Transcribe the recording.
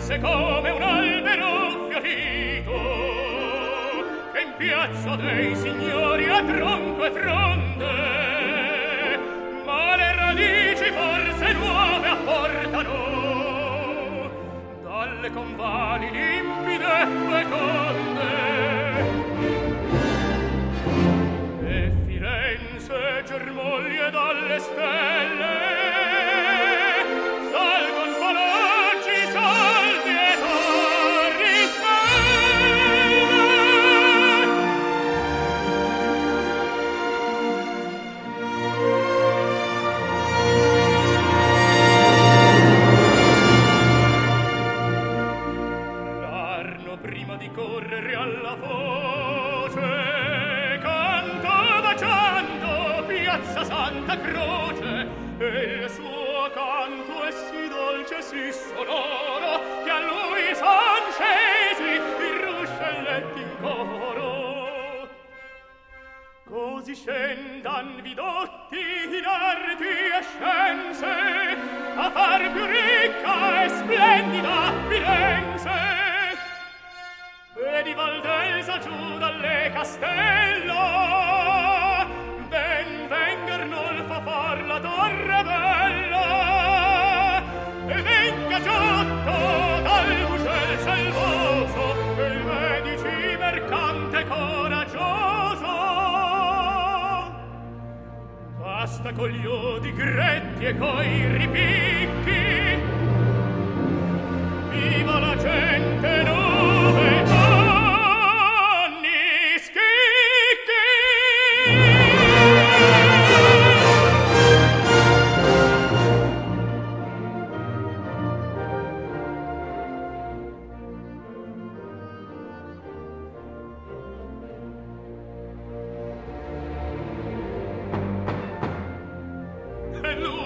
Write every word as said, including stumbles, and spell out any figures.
splendesse come un albero fiorito, che in piazza dei signori a tronco e fronde, ma le radici forse nuove apportano, dalle convali limpide e feconde. E Firenze germoglie dalle stelle, salgon palaggi, saldi e torri belle. L'Arno prima di correre alla voce canta baciando Piazza Santa Croce, e il suo canto è sì dolce, sì sonoro, che a lui son scesi i ruscelletti in coro. Così scendan vidotti in arti e scienze a far più ricca e splendida Firenze. E di Valdelsa giù dalle castella ben venga Arnolfo far la torre bella, e venga Giotto dal Muscel selvoso, e il Medici mercante coraggioso. Basta con gli odi gretti e coi ripicchi, viva la gente nove anni schicchi. E lui